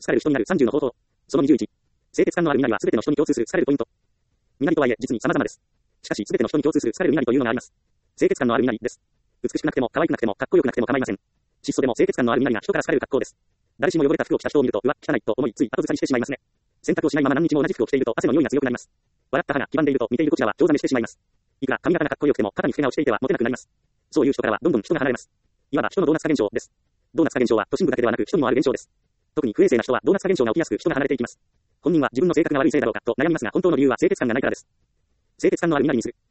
好かれる人になる30の方法。その21。清潔感のある身なりは全ての人に共通する好かれるポイント。身なりとはいえ実に様々です。しかし全ての人に共通する好かれる身なりというのがあります。清潔感のある身なりです。美しくなくても可愛くなくてもかっこよくなくても構いません。質素でも清潔感のある身なりが人から好かれる格好です。誰しも汚れた服を着た人を見ると、うわ、汚いと思いつい後ずさりしてしまいますね。洗濯をしないまま何日も同じ服を着ていると汗の匂いが強くなります。笑った歯が黄ばんでいると見ているこちらは興ざめしてしまいます。いくら髪型がかっこよくても肩にフケが落ちていてはモテなくなります。そういう人からはどんどん人が離れます。いわば人のドーナツ化現象です。ドーナツ化現象は都心部だけではなく人にもある現象です。特に不衛生な人はドーナツ化現象が起きやすく人が離れていきます。本人は自分の性格が悪いせいだろうかと悩みますが本当の理由は清潔感がないからです。清潔感のある身なりにする。